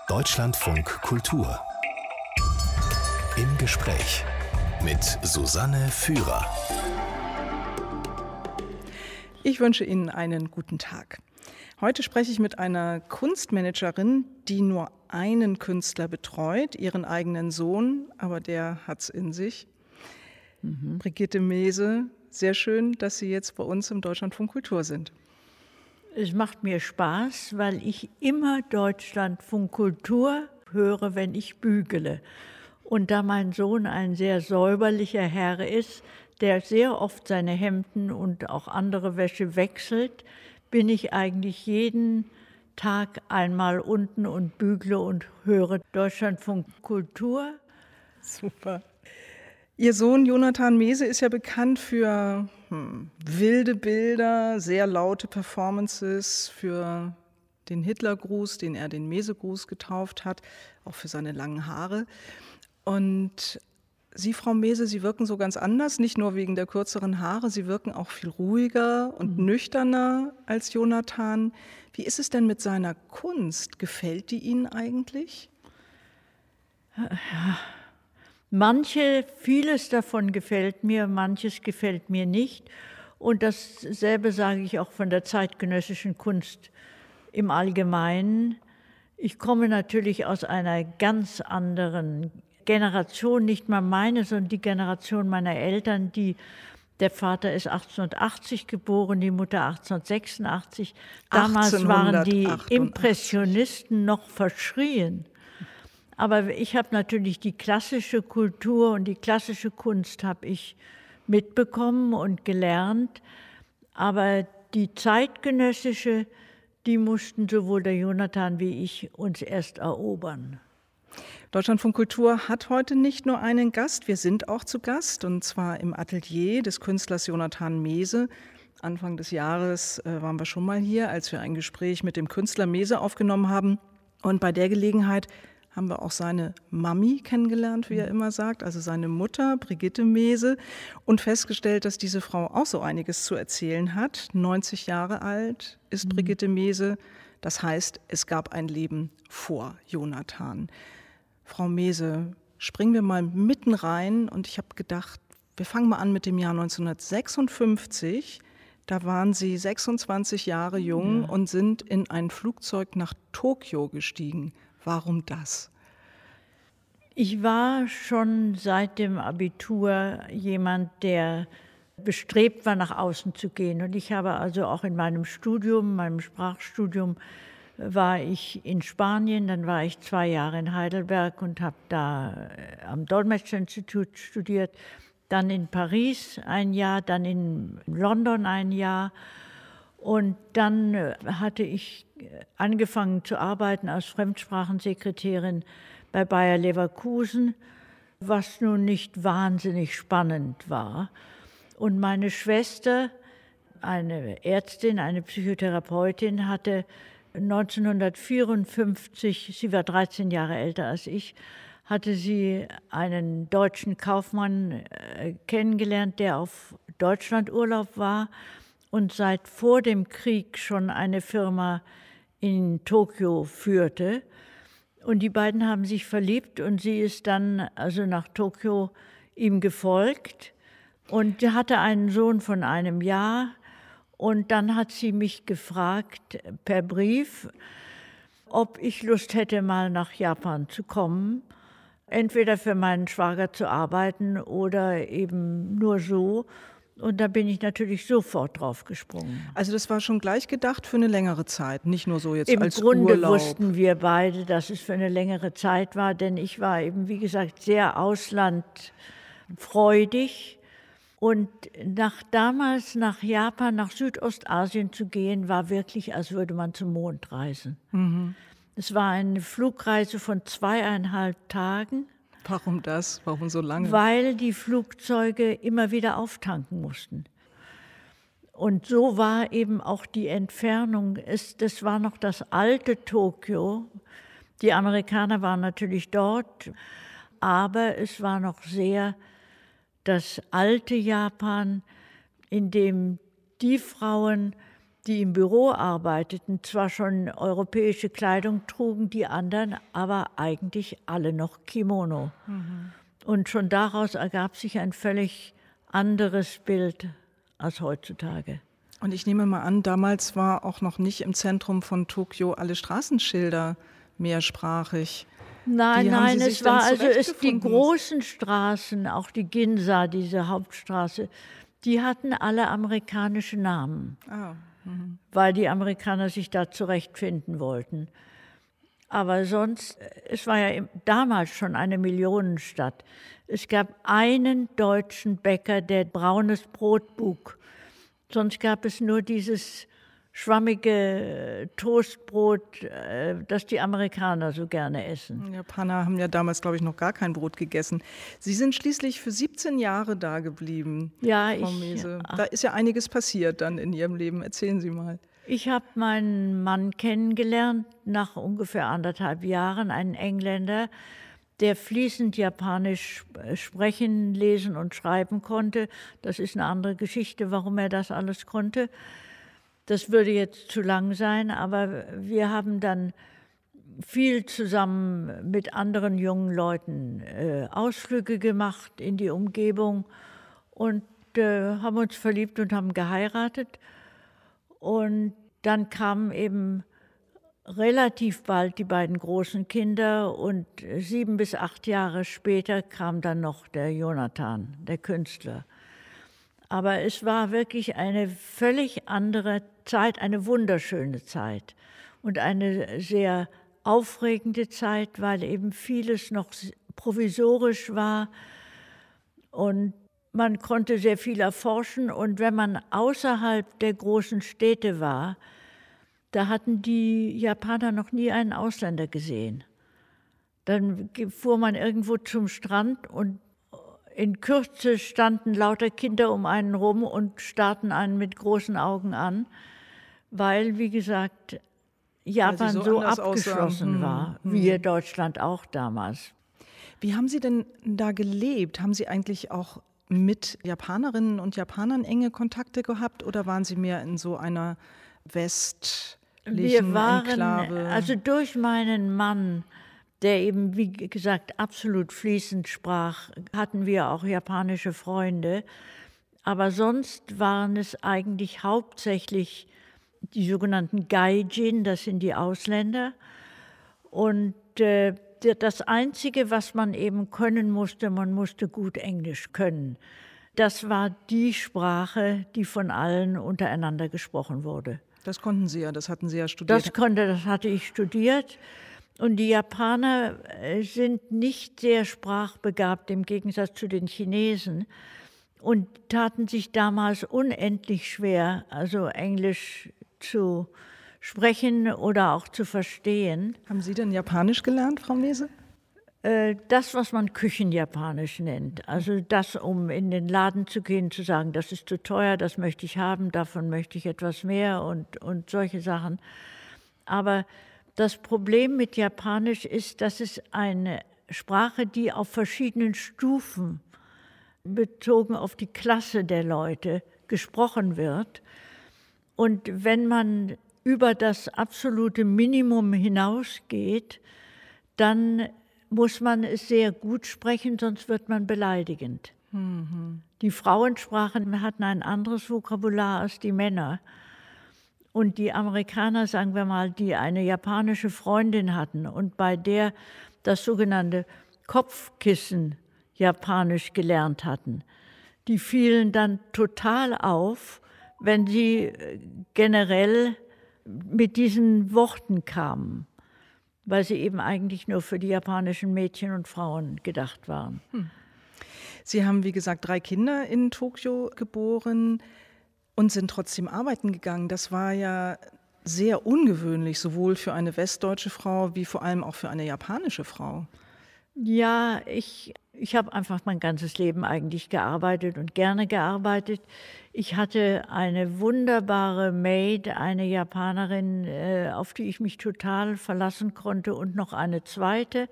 Deutschlandfunk Kultur. Im Gespräch mit Susanne Führer. Ich wünsche Ihnen einen guten Tag. Heute spreche ich mit einer Kunstmanagerin, die nur einen Künstler betreut, ihren eigenen Sohn, aber der hat's in sich. Brigitte Mehse, sehr schön, dass Sie jetzt bei uns im Deutschlandfunk Kultur sind. Es macht mir Spaß, weil ich immer Deutschlandfunk Kultur höre, wenn ich bügele. Und da mein Sohn ein sehr säuberlicher Herr ist, der sehr oft seine Hemden und auch andere Wäsche wechselt, bin ich eigentlich jeden Tag einmal unten und bügle und höre Deutschlandfunk Kultur. Super. Ihr Sohn Jonathan Mehse ist ja bekannt für wilde Bilder, sehr laute Performances, für den Hitlergruß, den er den Mehse-Gruß getauft hat, auch für seine langen Haare. Und Sie, Frau Mehse, Sie wirken so ganz anders, nicht nur wegen der kürzeren Haare, Sie wirken auch viel ruhiger und nüchterner als Jonathan. Wie ist es denn mit seiner Kunst? Gefällt die Ihnen eigentlich? Vieles davon gefällt mir, manches gefällt mir nicht. Und dasselbe sage ich auch von der zeitgenössischen Kunst im Allgemeinen. Ich komme natürlich aus einer ganz anderen Generation, nicht mal meine, sondern die Generation meiner Eltern, der Vater ist 1880 geboren, die Mutter 1886. Damals waren die Impressionisten noch verschrien. Aber ich habe natürlich die klassische Kultur und die klassische Kunst habe ich mitbekommen und gelernt. Aber die zeitgenössische, die mussten sowohl der Jonathan wie ich uns erst erobern. Deutschlandfunk Kultur hat heute nicht nur einen Gast, wir sind auch zu Gast, und zwar im Atelier des Künstlers Jonathan Mehse. Anfang des Jahres waren wir schon mal hier, als wir ein Gespräch mit dem Künstler Mehse aufgenommen haben. Und bei der Gelegenheit haben wir auch seine Mami kennengelernt, wie er immer sagt, also seine Mutter, Brigitte Mehse, und festgestellt, dass diese Frau auch so einiges zu erzählen hat. 90 Jahre alt ist Brigitte Mehse, das heißt, es gab ein Leben vor Jonathan. Frau Mehse, springen wir mal mitten rein, und ich habe gedacht, wir fangen mal an mit dem Jahr 1956. Da waren Sie 26 Jahre jung und sind in ein Flugzeug nach Tokio gestiegen. Warum das? Ich war schon seit dem Abitur jemand, der bestrebt war, nach außen zu gehen. Und ich habe also auch in meinem Sprachstudium, war ich in Spanien, dann war ich 2 Jahre in Heidelberg und habe da am Dolmetscherinstitut studiert, dann in Paris 1 Jahr, dann in London 1 Jahr. Und dann hatte ich angefangen zu arbeiten als Fremdsprachensekretärin bei Bayer Leverkusen, was nun nicht wahnsinnig spannend war. Und meine Schwester, eine Ärztin, eine Psychotherapeutin, hatte 1954, sie war 13 Jahre älter als ich, hatte sie einen deutschen Kaufmann kennengelernt, der auf Deutschlandurlaub war und seit vor dem Krieg schon eine Firma in Tokio führte. Und die beiden haben sich verliebt und sie ist dann also nach Tokio ihm gefolgt und hatte einen Sohn von 1 Jahr. Und dann hat sie mich gefragt per Brief, ob ich Lust hätte, mal nach Japan zu kommen, entweder für meinen Schwager zu arbeiten oder eben nur so. Und da bin ich natürlich sofort drauf gesprungen. Also das war schon gleich gedacht für eine längre Zeit, nicht nur so jetzt als Urlaub. Im Grunde Urlaub. Wussten wir beide, dass es für eine längere Zeit war, denn ich war eben, wie gesagt, sehr auslandfreudig. Und damals nach Japan, nach Südostasien zu gehen, war wirklich, als würde man zum Mond reisen. Es war eine Flugreise von 2,5 Tagen. Warum das? Warum so lange? Weil die Flugzeuge immer wieder auftanken mussten. Und so war eben auch die Entfernung. Das war noch das alte Tokio. Die Amerikaner waren natürlich dort, aber es war noch sehr das alte Japan, in dem die Frauen die im Büro arbeiteten, zwar schon europäische Kleidung trugen, die anderen aber eigentlich alle noch Kimono. Und schon daraus ergab sich ein völlig anderes Bild als heutzutage. Und ich nehme mal an, damals war auch noch nicht im Zentrum von Tokio alle Straßenschilder mehrsprachig. Nein, es war die zurechtgefunden? großen Straßen, auch die Ginza, diese Hauptstraße, die hatten alle amerikanische Namen, weil die Amerikaner sich da zurechtfinden wollten. Aber sonst, es war ja damals schon eine Millionenstadt. Es gab einen deutschen Bäcker, der braunes Brot buk. Sonst gab es nur dieses schwammige Toastbrot, das die Amerikaner so gerne essen. Japaner haben ja damals, glaube ich, noch gar kein Brot gegessen. Sie sind schließlich für 17 Jahre da geblieben, Ja, Frau Mese. Da ist ja einiges passiert dann in Ihrem Leben. Erzählen Sie mal. Ich habe meinen Mann kennengelernt nach ungefähr 1,5 Jahren, einen Engländer, der fließend Japanisch sprechen, lesen und schreiben konnte. Das ist eine andere Geschichte, warum er das alles konnte. Das würde jetzt zu lang sein, aber wir haben dann viel zusammen mit anderen jungen Leuten Ausflüge gemacht in die Umgebung und haben uns verliebt und haben geheiratet. Und dann kamen eben relativ bald die beiden großen Kinder und 7 bis 8 Jahre später kam dann noch der Jonathan, der Künstler. Aber es war wirklich eine völlig andere Zeit, eine wunderschöne Zeit und eine sehr aufregende Zeit, weil eben vieles noch provisorisch war und man konnte sehr viel erforschen. Und wenn man außerhalb der großen Städte war, da hatten die Japaner noch nie einen Ausländer gesehen. Dann fuhr man irgendwo zum Strand und in Kürze standen lauter Kinder um einen rum und starrten einen mit großen Augen an, weil, wie gesagt, Japan so abgeschlossen war, wie Deutschland auch damals. Wie haben Sie denn da gelebt? Haben Sie eigentlich auch mit Japanerinnen und Japanern enge Kontakte gehabt oder waren Sie mehr in so einer westlichen Enklave? Also durch meinen Mann, der eben, wie gesagt, absolut fließend sprach, hatten wir auch japanische Freunde. Aber sonst waren es eigentlich hauptsächlich die sogenannten Gaijin, das sind die Ausländer. Und das Einzige, was man eben können musste, man musste gut Englisch können. Das war die Sprache, die von allen untereinander gesprochen wurde. Das konnten Sie ja, das hatten Sie ja studiert. Das hatte ich studiert. Und die Japaner sind nicht sehr sprachbegabt im Gegensatz zu den Chinesen und taten sich damals unendlich schwer, also Englisch zu sprechen oder auch zu verstehen. Haben Sie denn Japanisch gelernt, Frau Mese? Das, was man Küchenjapanisch nennt. Also das, um in den Laden zu gehen, zu sagen, das ist zu teuer, das möchte ich haben, davon möchte ich etwas mehr und solche Sachen. Aber das Problem mit Japanisch ist, dass es eine Sprache, die auf verschiedenen Stufen bezogen auf die Klasse der Leute gesprochen wird. Und wenn man über das absolute Minimum hinausgeht, dann muss man es sehr gut sprechen, sonst wird man beleidigend. Die Frauensprachen hatten ein anderes Vokabular als die Männer. Und die Amerikaner, sagen wir mal, die eine japanische Freundin hatten und bei der das sogenannte Kopfkissen Japanisch gelernt hatten, die fielen dann total auf, wenn sie generell mit diesen Worten kamen, weil sie eben eigentlich nur für die japanischen Mädchen und Frauen gedacht waren. Sie haben, wie gesagt, 3 Kinder in Tokio geboren und sind trotzdem arbeiten gegangen. Das war ja sehr ungewöhnlich, sowohl für eine westdeutsche Frau wie vor allem auch für eine japanische Frau. Ja, ich habe einfach mein ganzes Leben eigentlich gearbeitet und gerne gearbeitet. Ich hatte eine wunderbare Maid, eine Japanerin, auf die ich mich total verlassen konnte und noch eine zweite.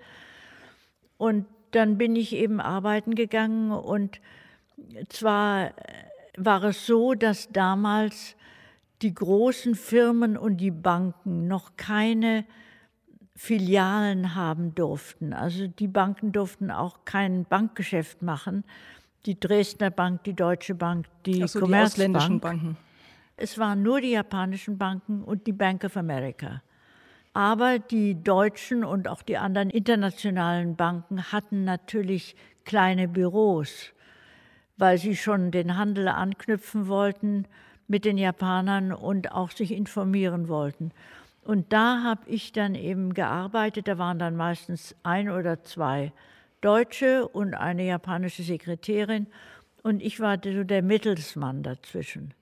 Und dann bin ich eben arbeiten gegangen und zwar war es so, dass damals die großen Firmen und die Banken noch keine Filialen haben durften. Also die Banken durften auch kein Bankgeschäft machen. Die Dresdner Bank, die Deutsche Bank, die Commerzbank. Die ausländischen Banken. Es waren nur die japanischen Banken und die Bank of America. Aber die deutschen und auch die anderen internationalen Banken hatten natürlich kleine Büros, weil sie schon den Handel anknüpfen wollten mit den Japanern und auch sich informieren wollten. Und da habe ich dann eben gearbeitet. Da waren dann meistens 1 oder 2 Deutsche und eine japanische Sekretärin. Und ich war so der Mittelsmann dazwischen.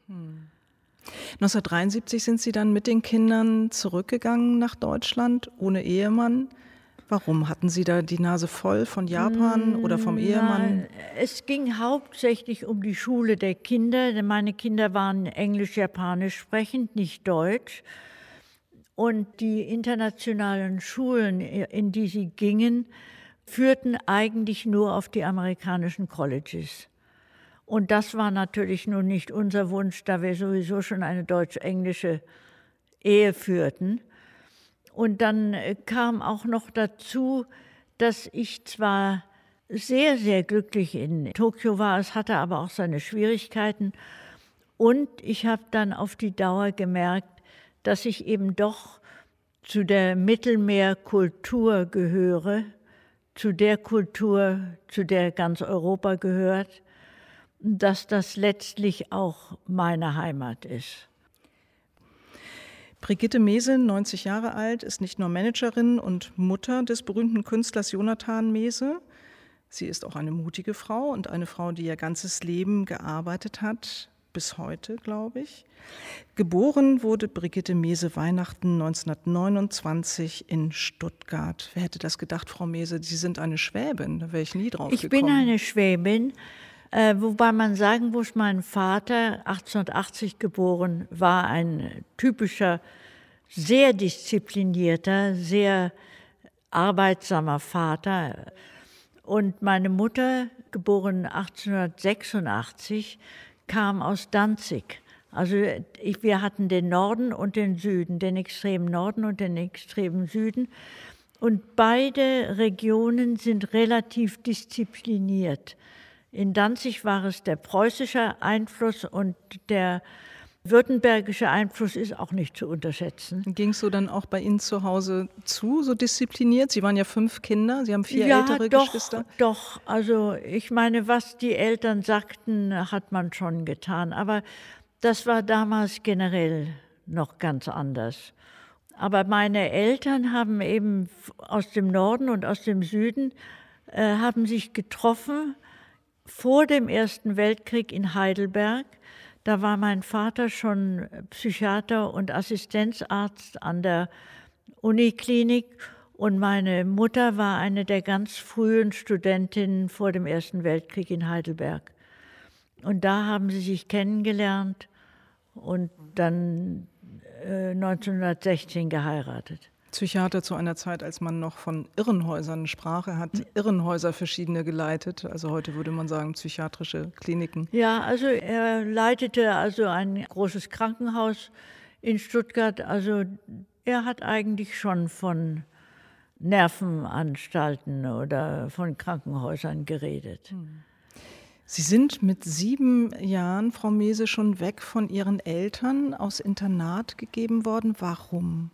1973 sind Sie dann mit den Kindern zurückgegangen nach Deutschland, ohne Ehemann. Warum? Hatten Sie da die Nase voll von Japan oder vom Ehemann? Es ging hauptsächlich um die Schule der Kinder. Denn meine Kinder waren Englisch-Japanisch sprechend, nicht Deutsch. Und die internationalen Schulen, in die sie gingen, führten eigentlich nur auf die amerikanischen Colleges. Und das war natürlich nun nicht unser Wunsch, da wir sowieso schon eine deutsch-englische Ehe führten. Und dann kam auch noch dazu, dass ich zwar sehr, sehr glücklich in Tokio war, es hatte aber auch seine Schwierigkeiten. Und ich habe dann auf die Dauer gemerkt, dass ich eben doch zu der Mittelmeerkultur gehöre, zu der Kultur, zu der ganz Europa gehört, dass das letztlich auch meine Heimat ist. Brigitte Mehse, 90 Jahre alt, ist nicht nur Managerin und Mutter des berühmten Künstlers Jonathan Mehse. Sie ist auch eine mutige Frau und eine Frau, die ihr ganzes Leben gearbeitet hat, bis heute, glaube ich. Geboren wurde Brigitte Mehse Weihnachten 1929 in Stuttgart. Wer hätte das gedacht, Frau Mehse? Sie sind eine Schwäbin, da wäre ich nie drauf gekommen. Ich bin eine Schwäbin, wobei man sagen muss, mein Vater, 1880 geboren, war ein typischer, sehr disziplinierter, sehr arbeitsamer Vater. Und meine Mutter, geboren 1886, kam aus Danzig. Also wir hatten den Norden und den Süden, den extremen Norden und den extremen Süden. Und beide Regionen sind relativ diszipliniert. In Danzig war es der preußische Einfluss und der württembergische Einfluss ist auch nicht zu unterschätzen. Ging es so dann auch bei Ihnen zu Hause zu, so diszipliniert? Sie waren ja 5 Kinder, Sie haben 4 ältere Geschwister. Doch. Also ich meine, was die Eltern sagten, hat man schon getan. Aber das war damals generell noch ganz anders. Aber meine Eltern haben eben aus dem Norden und aus dem Süden haben sich getroffen vor dem Ersten Weltkrieg in Heidelberg. Da war mein Vater schon Psychiater und Assistenzarzt an der Uniklinik und meine Mutter war eine der ganz frühen Studentinnen vor dem Ersten Weltkrieg in Heidelberg. Und da haben sie sich kennengelernt und dann 1916 geheiratet. Psychiater zu einer Zeit, als man noch von Irrenhäusern sprach. Er hat Irrenhäuser verschiedene geleitet. Also heute würde man sagen psychiatrische Kliniken. Ja, also er leitete also ein großes Krankenhaus in Stuttgart. Also er hat eigentlich schon von Nervenanstalten oder von Krankenhäusern geredet. Sie sind mit 7 Jahren, Frau Mehse, schon weg von Ihren Eltern aufs Internat gegeben worden. Warum?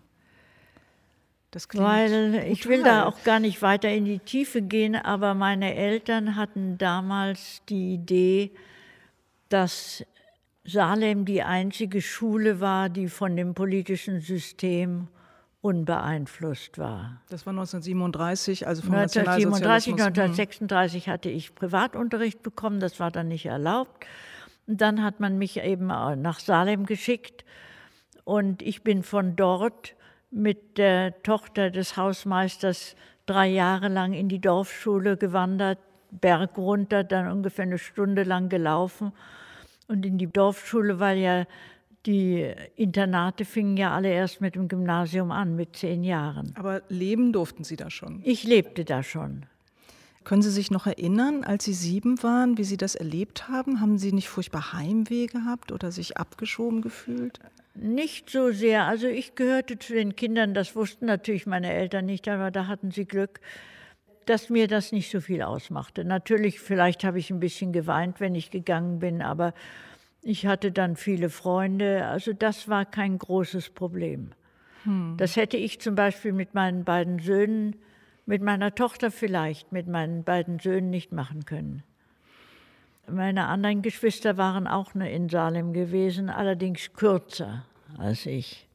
Weil ich will da auch gar nicht weiter in die Tiefe gehen, aber meine Eltern hatten damals die Idee, dass Salem die einzige Schule war, die von dem politischen System unbeeinflusst war. Das war 1937, also vom 1937, Nationalsozialismus. 1936 hatte ich Privatunterricht bekommen, das war dann nicht erlaubt. Und dann hat man mich eben nach Salem geschickt und ich bin von dort mit der Tochter des Hausmeisters 3 Jahre lang in die Dorfschule gewandert, Berg runter, dann ungefähr eine Stunde lang gelaufen und in die Dorfschule, weil ja die Internate fingen ja alle erst mit dem Gymnasium an, mit 10 Jahren. Aber leben durften Sie da schon? Ich lebte da schon. Können Sie sich noch erinnern, als Sie 7 waren, wie Sie das erlebt haben? Haben Sie nicht furchtbar Heimweh gehabt oder sich abgeschoben gefühlt? Nicht so sehr. Also ich gehörte zu den Kindern, das wussten natürlich meine Eltern nicht, aber da hatten sie Glück, dass mir das nicht so viel ausmachte. Natürlich, vielleicht habe ich ein bisschen geweint, wenn ich gegangen bin, aber ich hatte dann viele Freunde. Also das war kein großes Problem. Das hätte ich zum Beispiel mit meinen beiden Söhnen, mit meiner Tochter vielleicht, mit meinen beiden Söhnen nicht machen können. Meine anderen Geschwister waren auch in Salem gewesen, allerdings kürzer als ich.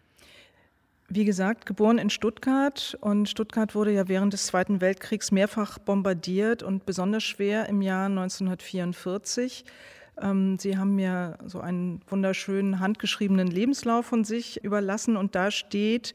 Wie gesagt, geboren in Stuttgart, und Stuttgart wurde ja während des Zweiten Weltkriegs mehrfach bombardiert und besonders schwer im Jahr 1944. Sie haben mir so einen wunderschönen handgeschriebenen Lebenslauf von sich überlassen und da steht: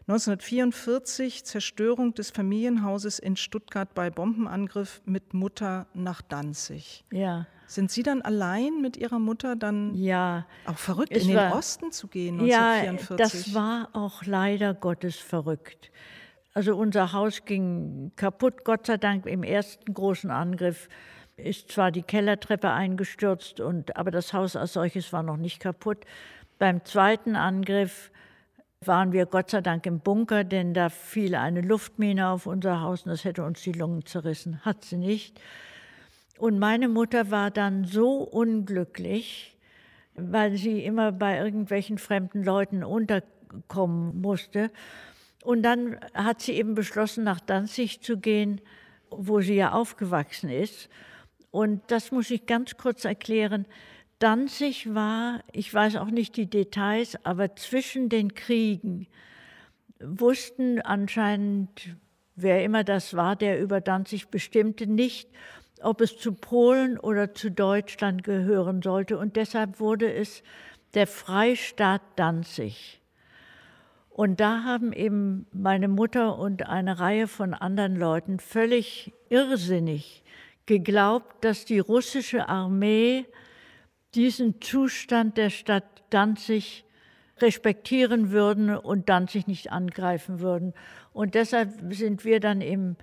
1944 Zerstörung des Familienhauses in Stuttgart bei Bombenangriff mit Mutter nach Danzig. Ja. Sind Sie dann allein mit Ihrer Mutter dann auch verrückt, in den Osten zu gehen 1944? Ja, das war auch leider Gottes verrückt. Also unser Haus ging kaputt, Gott sei Dank. Im ersten großen Angriff ist zwar die Kellertreppe eingestürzt, aber das Haus als solches war noch nicht kaputt. Beim zweiten Angriff waren wir Gott sei Dank im Bunker, denn da fiel eine Luftmine auf unser Haus und das hätte uns die Lungen zerrissen. Hat sie nicht. Und meine Mutter war dann so unglücklich, weil sie immer bei irgendwelchen fremden Leuten unterkommen musste. Und dann hat sie eben beschlossen, nach Danzig zu gehen, wo sie ja aufgewachsen ist. Und das muss ich ganz kurz erklären. Danzig war, ich weiß auch nicht die Details, aber zwischen den Kriegen wussten anscheinend, wer immer das war, der über Danzig bestimmte, nicht, ob es zu Polen oder zu Deutschland gehören sollte. Und deshalb wurde es der Freistaat Danzig. Und da haben eben meine Mutter und eine Reihe von anderen Leuten völlig irrsinnig geglaubt, dass die russische Armee diesen Zustand der Stadt Danzig respektieren würden und Danzig nicht angreifen würden. Und deshalb sind wir dann im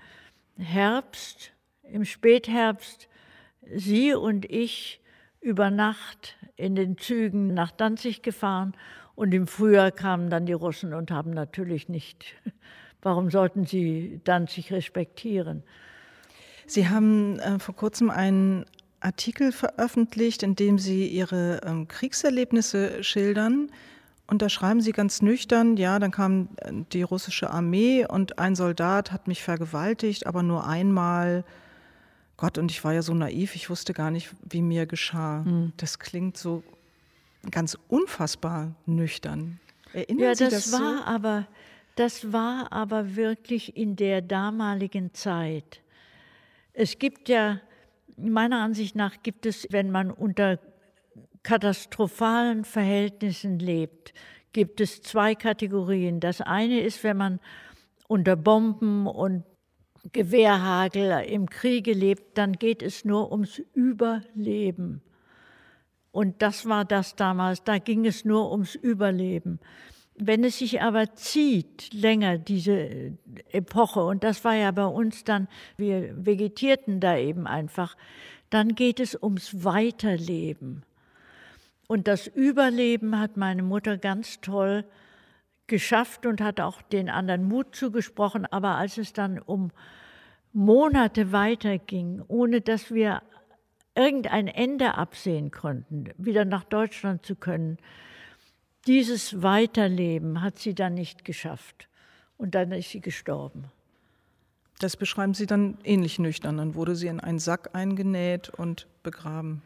Spätherbst, sie und ich über Nacht in den Zügen nach Danzig gefahren. Und im Frühjahr kamen dann die Russen und haben natürlich nicht, warum sollten sie Danzig respektieren? Sie haben vor kurzem einen Artikel veröffentlicht, in dem Sie Ihre Kriegserlebnisse schildern. Und da schreiben Sie ganz nüchtern: Ja, dann kam die russische Armee und ein Soldat hat mich vergewaltigt, aber nur einmal. Gott, und ich war ja so naiv, ich wusste gar nicht, wie mir geschah. Das klingt so ganz unfassbar nüchtern. Erinnern Sie das so? Das war aber wirklich in der damaligen Zeit. Es gibt ja, meiner Ansicht nach gibt es, wenn man unter katastrophalen Verhältnissen lebt, gibt es 2 Kategorien. Das eine ist, wenn man unter Bomben und Gewehrhagel im Kriege lebt, dann geht es nur ums Überleben. Und das war das damals, da ging es nur ums Überleben. Wenn es sich aber zieht, länger, diese Epoche, und das war ja bei uns dann, wir vegetierten da eben einfach, dann geht es ums Weiterleben. Und das Überleben hat meine Mutter ganz toll geschafft und hat auch den anderen Mut zugesprochen. Aber als es dann um Monate weiterging, ohne dass wir irgendein Ende absehen konnten, wieder nach Deutschland zu können, dieses Weiterleben hat sie dann nicht geschafft. Und dann ist sie gestorben. Das beschreiben Sie dann ähnlich nüchtern. Dann wurde sie in einen Sack eingenäht und begraben.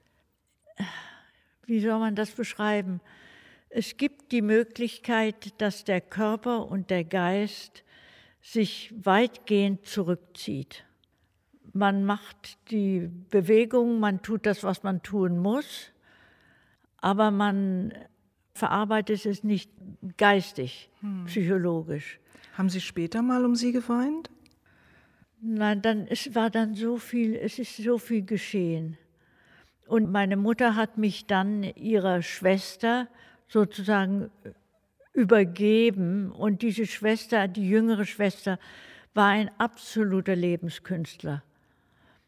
Wie soll man das beschreiben? Es gibt die Möglichkeit, dass der Körper und der Geist sich weitgehend zurückzieht. Man macht die Bewegung, man tut das, was man tun muss, aber man verarbeitet es nicht geistig, psychologisch. Haben Sie später mal um sie geweint? Nein, es ist so viel geschehen. Und meine Mutter hat mich dann ihrer Schwester sozusagen übergeben. Und diese Schwester, die jüngere Schwester, war ein absoluter Lebenskünstler.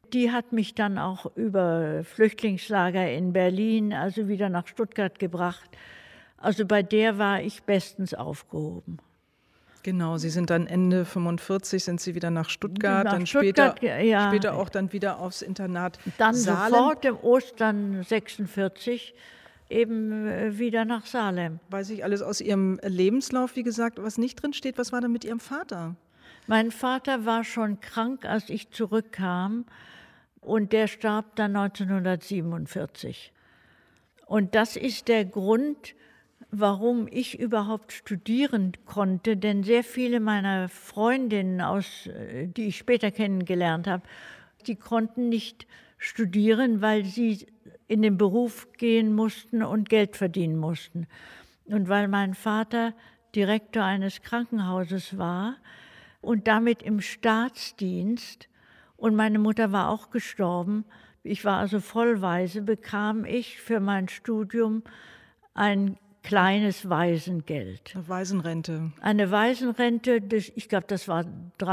Die hat mich dann auch über Flüchtlingslager in Berlin, also wieder nach Stuttgart gebracht. Also bei der war ich bestens aufgehoben. Genau, Sie sind dann Ende 45 sind Sie wieder nach Stuttgart, Nach dann Stuttgart, später auch dann wieder aufs Internat Dann Salem. sofort im Ostern 46 eben wieder nach Salem. Weiß ich alles aus Ihrem Lebenslauf, wie gesagt, was nicht drin steht. Was war denn mit Ihrem Vater? Mein Vater war schon krank, als ich zurückkam, und der starb dann 1947. Und das ist der Grund, warum ich überhaupt studieren konnte, denn sehr viele meiner Freundinnen, die ich später kennengelernt habe, die konnten nicht studieren, weil sie in den Beruf gehen mussten und Geld verdienen mussten. Und weil mein Vater Direktor eines Krankenhauses war und damit im Staatsdienst, und meine Mutter war auch gestorben, ich war also vollwaise, bekam ich für mein Studium ein kleines Waisengeld. Eine Waisenrente. Eine Waisenrente, ich glaube, das war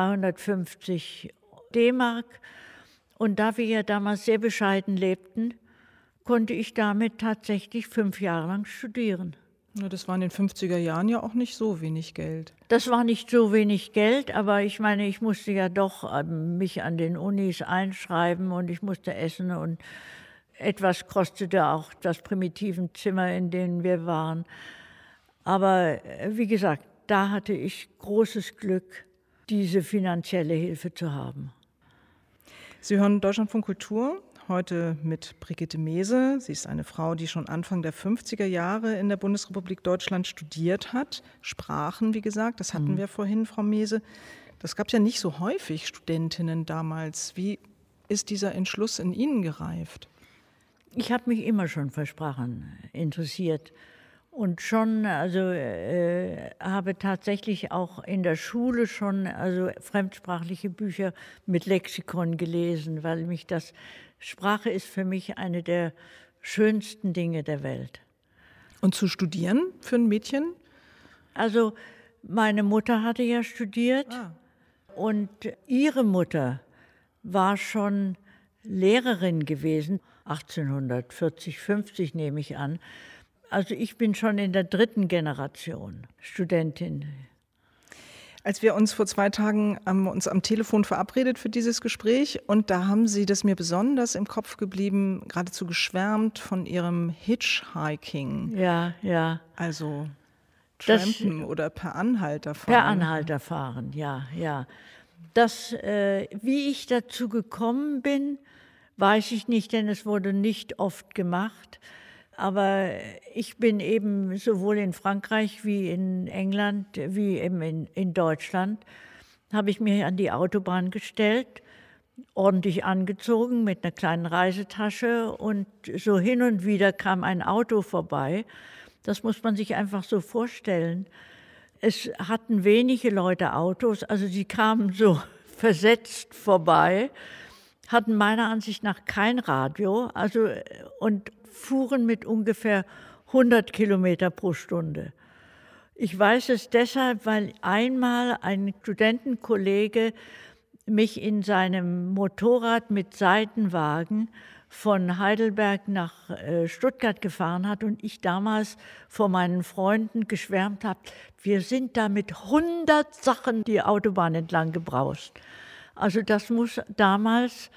350 D-Mark. Und da wir ja damals sehr bescheiden lebten, konnte ich damit tatsächlich 5 Jahre lang studieren. Ja, das war in den 50er Jahren ja auch nicht so wenig Geld. Das war nicht so wenig Geld, aber ich meine, ich musste ja doch mich an den Unis einschreiben und ich musste essen und etwas kostete auch das primitive Zimmer, in dem wir waren. Aber wie gesagt, da hatte ich großes Glück, diese finanzielle Hilfe zu haben. Sie hören Deutschlandfunk Kultur, heute mit Brigitte Mehse. Sie ist eine Frau, die schon Anfang der 50er Jahre in der Bundesrepublik Deutschland studiert hat. Sprachen, wie gesagt, das hatten wir vorhin, Frau Mehse. Das gab es ja nicht so häufig, Studentinnen damals. Wie ist dieser Entschluss in Ihnen gereift? Ich habe mich immer schon für Sprachen interessiert und schon, habe tatsächlich auch in der Schule schon fremdsprachliche Bücher mit Lexikon gelesen, weil Sprache ist für mich eine der schönsten Dinge der Welt. Und zu studieren für ein Mädchen? Also meine Mutter hatte ja studiert und ihre Mutter war schon Lehrerin gewesen, 1840, 50 nehme ich an. Also ich bin schon in der 3. Generation Studentin. Als wir uns vor 2 Tagen uns am Telefon verabredet für dieses Gespräch, und da haben Sie, das mir besonders im Kopf geblieben, geradezu geschwärmt von Ihrem Hitchhiking. Ja. Also Trampen oder per Anhalter fahren. Per Anhalter fahren, ja. Wie ich dazu gekommen bin, weiß ich nicht, denn es wurde nicht oft gemacht. Aber ich bin eben sowohl in Frankreich wie in England, wie eben in Deutschland, habe ich mich an die Autobahn gestellt, ordentlich angezogen mit einer kleinen Reisetasche, und so hin und wieder kam ein Auto vorbei. Das muss man sich einfach so vorstellen. Es hatten wenige Leute Autos, also sie kamen so versetzt vorbei, hatten meiner Ansicht nach kein Radio, und fuhren mit ungefähr 100 Kilometer pro Stunde. Ich weiß es deshalb, weil einmal ein Studentenkollege mich in seinem Motorrad mit Seitenwagen von Heidelberg nach Stuttgart gefahren hat und ich damals vor meinen Freunden geschwärmt habe, wir sind da mit 100 Sachen die Autobahn entlang gebraust. Also das muss damals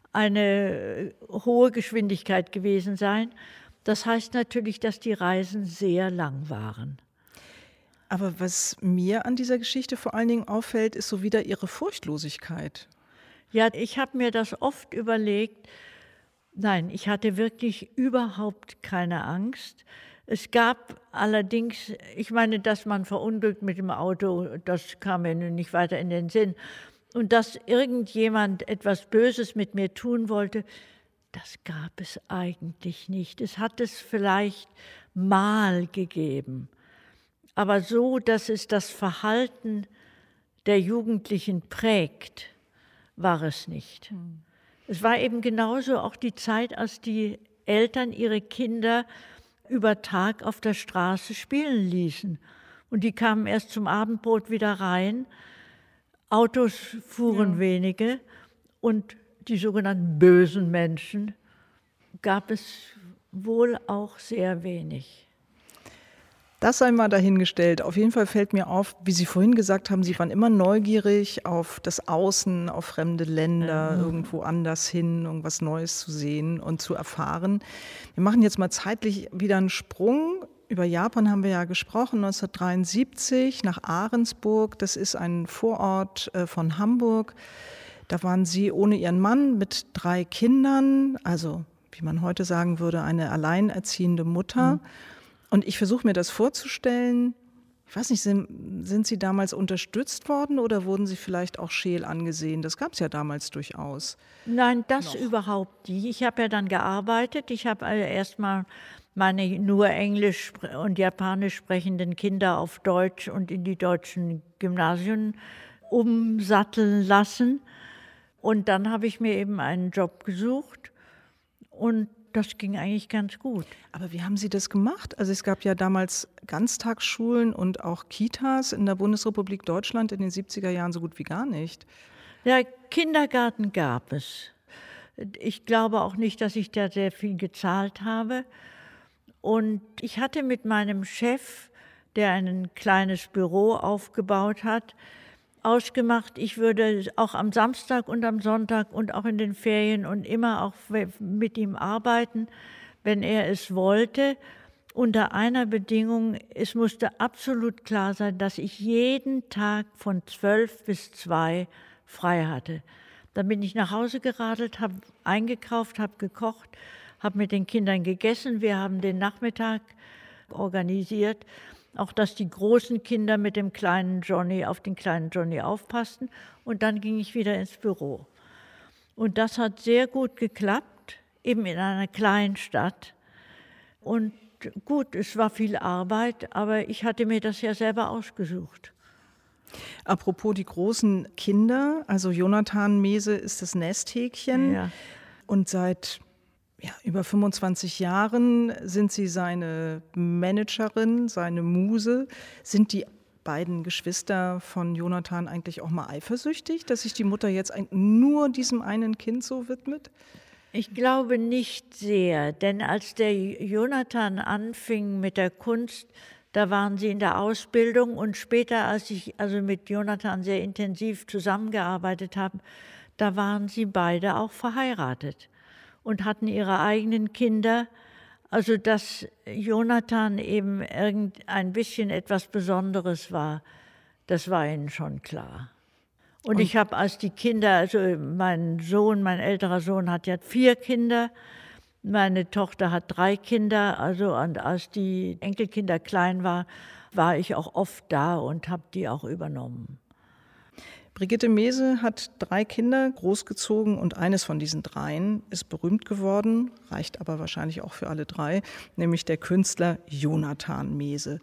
eine hohe Geschwindigkeit gewesen sein. Das heißt natürlich, dass die Reisen sehr lang waren. Aber was mir an dieser Geschichte vor allen Dingen auffällt, ist so wieder Ihre Furchtlosigkeit. Ja, ich habe mir das oft überlegt. Nein, ich hatte wirklich überhaupt keine Angst. Es gab allerdings, ich meine, dass man verunglückt mit dem Auto, das kam mir nun nicht weiter in den Sinn. Und dass irgendjemand etwas Böses mit mir tun wollte, das gab es eigentlich nicht. Es hat es vielleicht mal gegeben. Aber so, dass es das Verhalten der Jugendlichen prägt, war es nicht. Es war eben genauso auch die Zeit, als die Eltern ihre Kinder über Tag auf der Straße spielen ließen. Und die kamen erst zum Abendbrot wieder rein. Autos fuhren wenige und die sogenannten bösen Menschen gab es wohl auch sehr wenig. Das sei mal dahingestellt. Auf jeden Fall fällt mir auf, wie Sie vorhin gesagt haben, Sie waren immer neugierig auf das Außen, auf fremde Länder, irgendwo anders hin, irgendwas Neues zu sehen und zu erfahren. Wir machen jetzt mal zeitlich wieder einen Sprung. Über Japan haben wir ja gesprochen, 1973 nach Ahrensburg. Das ist ein Vorort von Hamburg. Da waren Sie ohne Ihren Mann mit 3 Kindern, also wie man heute sagen würde, eine alleinerziehende Mutter. Und ich versuche mir das vorzustellen. Ich weiß nicht, sind Sie damals unterstützt worden oder wurden Sie vielleicht auch scheel angesehen? Das gab es ja damals durchaus. Nein, das überhaupt nicht. Ich habe ja dann gearbeitet. Ich habe also erstmal meine nur Englisch und Japanisch sprechenden Kinder auf Deutsch und in die deutschen Gymnasien umsatteln lassen. Und dann habe ich mir eben einen Job gesucht und das ging eigentlich ganz gut. Aber wie haben Sie das gemacht? Also es gab ja damals Ganztagsschulen und auch Kitas in der Bundesrepublik Deutschland in den 70er Jahren so gut wie gar nicht. Ja, Kindergarten gab es. Ich glaube auch nicht, dass ich da sehr viel gezahlt habe. Und ich hatte mit meinem Chef, der ein kleines Büro aufgebaut hat, ausgemacht, ich würde auch am Samstag und am Sonntag und auch in den Ferien und immer auch mit ihm arbeiten, wenn er es wollte, unter einer Bedingung, es musste absolut klar sein, dass ich jeden Tag von 12 bis 2 frei hatte. Dann bin ich nach Hause geradelt, habe eingekauft, habe gekocht, habe mit den Kindern gegessen, wir haben den Nachmittag organisiert, auch dass die großen Kinder mit dem kleinen Johnny auf den kleinen Johnny aufpassten. Und dann ging ich wieder ins Büro. Und das hat sehr gut geklappt, eben in einer kleinen Stadt. Und gut, es war viel Arbeit, aber ich hatte mir das ja selber ausgesucht. Apropos die großen Kinder, also Jonathan Mese ist das Nesthäkchen. Ja. Und seit über 25 Jahren sind Sie seine Managerin, seine Muse. Sind die beiden Geschwister von Jonathan eigentlich auch mal eifersüchtig, dass sich die Mutter jetzt nur diesem einen Kind so widmet? Ich glaube nicht sehr, denn als der Jonathan anfing mit der Kunst, da waren sie in der Ausbildung und später, als ich also mit Jonathan sehr intensiv zusammengearbeitet habe, da waren sie beide auch verheiratet und hatten ihre eigenen Kinder. Also dass Jonathan eben ein bisschen etwas Besonderes war, das war ihnen schon klar. Und ich habe als die Kinder, also mein älterer Sohn hat ja 4 Kinder, meine Tochter hat 3 Kinder, also und als die Enkelkinder klein waren, war ich auch oft da und habe die auch übernommen. Brigitte Mese hat 3 Kinder großgezogen und eines von diesen 3 ist berühmt geworden, reicht aber wahrscheinlich auch für alle 3, nämlich der Künstler Jonathan Mese.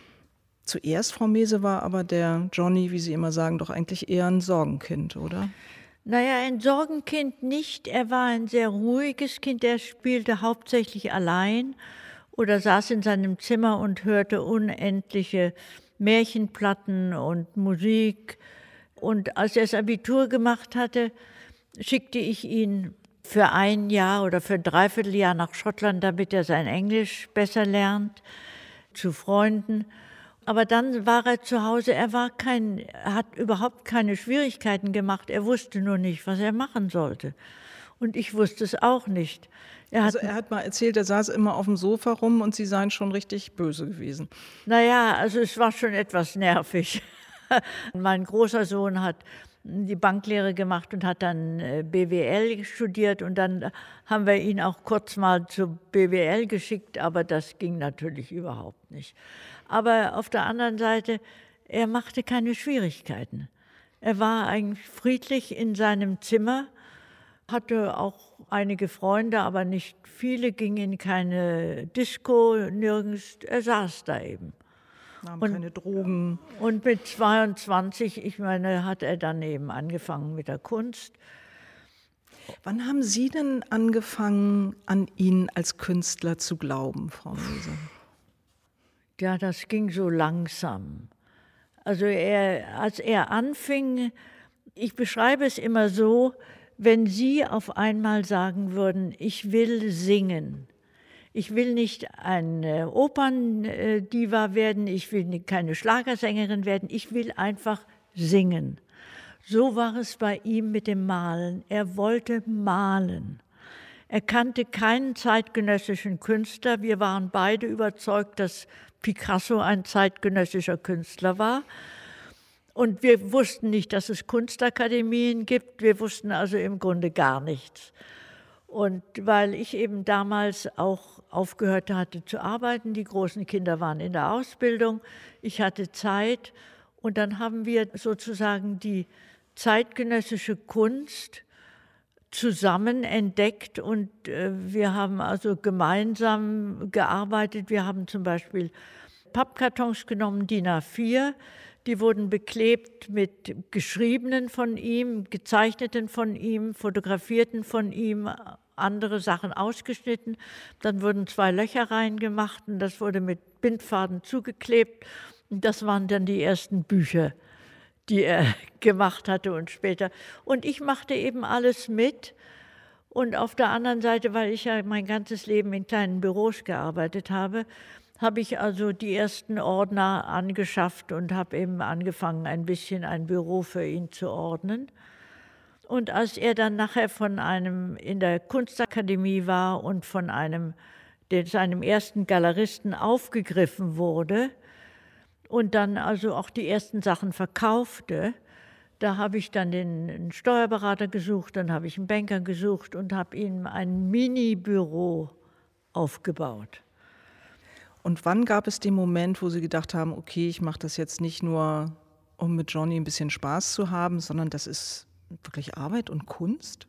Zuerst, Frau Mese, war aber der Johnny, wie Sie immer sagen, doch eigentlich eher ein Sorgenkind, oder? Naja, ein Sorgenkind nicht. Er war ein sehr ruhiges Kind. Er spielte hauptsächlich allein oder saß in seinem Zimmer und hörte unendliche Märchenplatten und Musik. Und als er das Abitur gemacht hatte, schickte ich ihn für 1 Jahr oder für ein Dreivierteljahr nach Schottland, damit er sein Englisch besser lernt, zu Freunden. Aber dann war er zu Hause, er hat überhaupt keine Schwierigkeiten gemacht. Er wusste nur nicht, was er machen sollte. Und ich wusste es auch nicht. Er hat mal erzählt, er saß immer auf dem Sofa rum und Sie seien schon richtig böse gewesen. Naja, also es war schon etwas nervig. Mein großer Sohn hat die Banklehre gemacht und hat dann BWL studiert. Und dann haben wir ihn auch kurz mal zu BWL geschickt, aber das ging natürlich überhaupt nicht. Aber auf der anderen Seite, er machte keine Schwierigkeiten. Er war eigentlich friedlich in seinem Zimmer, hatte auch einige Freunde, aber nicht viele, ging in keine Disco, nirgends. Er saß da eben. Nahm keine Drogen. Und mit 22, ich meine, hat er dann eben angefangen mit der Kunst. Wann haben Sie denn angefangen, an ihn als Künstler zu glauben, Frau Mese? Ja, das ging so langsam. Also als er anfing, ich beschreibe es immer so, wenn Sie auf einmal sagen würden, ich will singen, ich will nicht eine Operndiva werden, ich will keine Schlagersängerin werden, ich will einfach singen. So war es bei ihm mit dem Malen. Er wollte malen. Er kannte keinen zeitgenössischen Künstler. Wir waren beide überzeugt, dass Picasso ein zeitgenössischer Künstler war. Und wir wussten nicht, dass es Kunstakademien gibt. Wir wussten also im Grunde gar nichts. Und weil ich eben damals auch aufgehört hatte zu arbeiten, die großen Kinder waren in der Ausbildung, ich hatte Zeit. Und dann haben wir sozusagen die zeitgenössische Kunst zusammen entdeckt und wir haben also gemeinsam gearbeitet. Wir haben zum Beispiel Pappkartons genommen, DIN A4, die wurden beklebt mit geschriebenen von ihm, gezeichneten von ihm, fotografierten von ihm, andere Sachen ausgeschnitten. Dann wurden 2 Löcher reingemacht und das wurde mit Bindfaden zugeklebt. Und das waren dann die ersten Bücher, die er gemacht hatte und später. Und ich machte eben alles mit. Und auf der anderen Seite, weil ich ja mein ganzes Leben in kleinen Büros gearbeitet habe, habe ich also die ersten Ordner angeschafft und habe eben angefangen, ein bisschen ein Büro für ihn zu ordnen. Und als er dann nachher von einem in der Kunstakademie war und von seinem ersten Galeristen aufgegriffen wurde, und dann also auch die ersten Sachen verkaufte, da habe ich dann einen Steuerberater gesucht, dann habe ich einen Banker gesucht und habe ihm ein Mini-Büro aufgebaut. Und wann gab es den Moment, wo Sie gedacht haben, okay, ich mache das jetzt nicht nur, um mit Johnny ein bisschen Spaß zu haben, sondern das ist wirklich Arbeit und Kunst?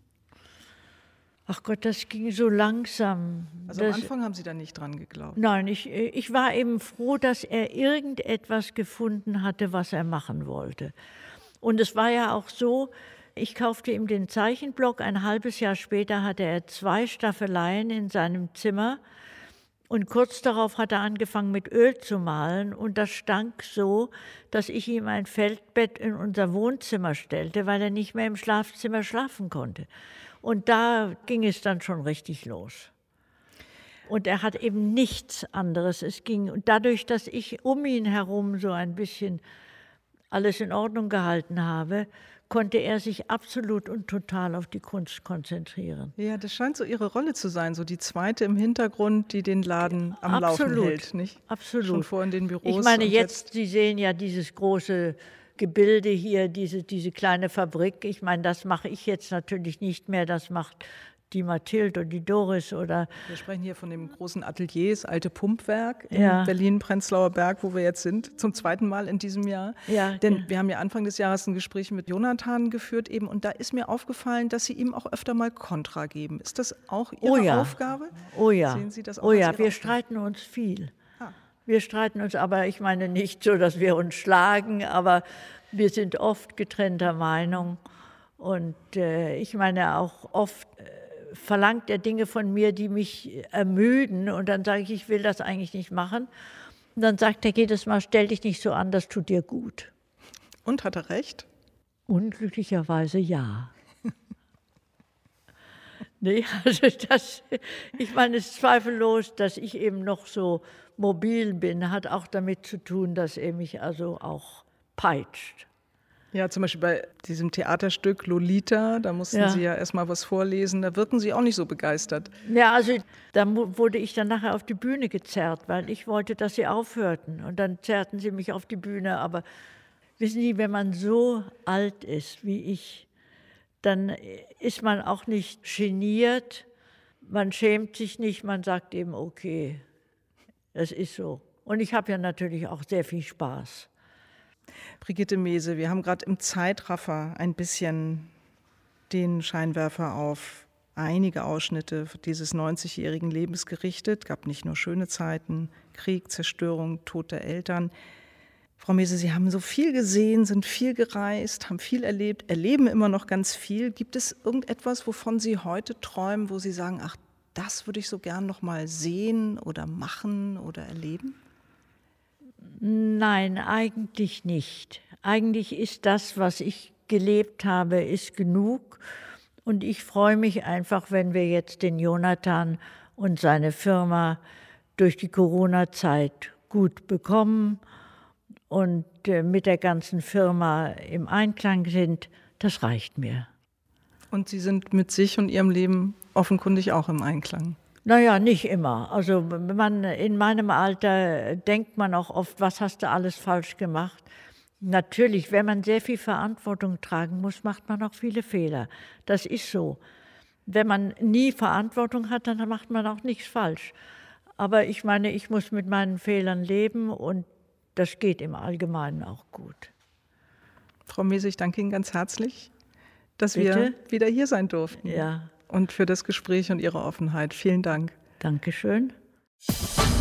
Ach Gott, das ging so langsam. Also am Anfang haben Sie da nicht dran geglaubt? Nein, ich war eben froh, dass er irgendetwas gefunden hatte, was er machen wollte. Und es war ja auch so, ich kaufte ihm den Zeichenblock, ein halbes Jahr später hatte er 2 Staffeleien in seinem Zimmer und kurz darauf hat er angefangen mit Öl zu malen und das stank so, dass ich ihm ein Feldbett in unser Wohnzimmer stellte, weil er nicht mehr im Schlafzimmer schlafen konnte. Und da ging es dann schon richtig los. Und er hat eben nichts anderes. Es ging dadurch, dass ich um ihn herum so ein bisschen alles in Ordnung gehalten habe, konnte er sich absolut und total auf die Kunst konzentrieren. Ja, das scheint so Ihre Rolle zu sein, so die zweite im Hintergrund, die den Laden am Laufen hält, nicht? Absolut. Schon vor in den Büros. Ich meine, jetzt, Sie sehen ja dieses große Gebilde hier, diese kleine Fabrik. Ich meine, das mache ich jetzt natürlich nicht mehr, das macht die Mathilde und die Doris oder... Wir sprechen hier von dem großen Atelier, das alte Pumpwerk in Ja. Berlin-Prenzlauer Berg, wo wir jetzt sind, zum 2. Mal in diesem Jahr. Ja. Denn wir haben ja Anfang des Jahres ein Gespräch mit Jonathan geführt eben und da ist mir aufgefallen, dass Sie ihm auch öfter mal Kontra geben. Ist das auch Ihre Aufgabe? Oh ja, Sehen Sie das auch oh als ja, Ihre wir Aufgabe? streiten uns viel. Ah. Wir streiten uns, aber ich meine nicht so, dass wir uns schlagen, aber wir sind oft getrennter Meinung. Und ich meine auch oft verlangt er Dinge von mir, die mich ermüden. Und dann sage ich will das eigentlich nicht machen. Und dann sagt er jedes Mal, stell dich nicht so an, das tut dir gut. Und hat er recht? Unglücklicherweise ja. Nee, also ich meine, es ist zweifellos, dass ich eben noch so mobil bin, hat auch damit zu tun, dass er mich also auch peitscht. Ja, zum Beispiel bei diesem Theaterstück Lolita, da mussten Ja. Sie ja erstmal was vorlesen, da wirken Sie auch nicht so begeistert. Ja, also da wurde ich dann nachher auf die Bühne gezerrt, weil ich wollte, dass sie aufhörten. Und dann zerrten sie mich auf die Bühne. Aber wissen Sie, wenn man so alt ist wie ich, dann ist man auch nicht geniert, man schämt sich nicht, man sagt eben, okay, das ist so. Und ich habe ja natürlich auch sehr viel Spaß. Brigitte Mehse, wir haben gerade im Zeitraffer ein bisschen den Scheinwerfer auf einige Ausschnitte dieses 90-jährigen Lebens gerichtet. Es gab nicht nur schöne Zeiten, Krieg, Zerstörung, Tod der Eltern. Frau Mehse, Sie haben so viel gesehen, sind viel gereist, haben viel erlebt, erleben immer noch ganz viel. Gibt es irgendetwas, wovon Sie heute träumen, wo Sie sagen, ach, das würde ich so gern noch mal sehen oder machen oder erleben? Nein, eigentlich nicht. Eigentlich ist das, was ich gelebt habe, ist genug. Und ich freue mich einfach, wenn wir jetzt den Jonathan und seine Firma durch die Corona-Zeit gut bekommen und mit der ganzen Firma im Einklang sind. Das reicht mir. Und Sie sind mit sich und Ihrem Leben offenkundig auch im Einklang? Naja, nicht immer. Also in meinem Alter denkt man auch oft, was hast du alles falsch gemacht? Natürlich, wenn man sehr viel Verantwortung tragen muss, macht man auch viele Fehler. Das ist so. Wenn man nie Verantwortung hat, dann macht man auch nichts falsch. Aber ich meine, ich muss mit meinen Fehlern leben und das geht im Allgemeinen auch gut. Frau Mese, ich danke Ihnen ganz herzlich, dass Bitte? wir wieder hier sein durften. Ja. Und für das Gespräch und Ihre Offenheit. Vielen Dank. Dankeschön.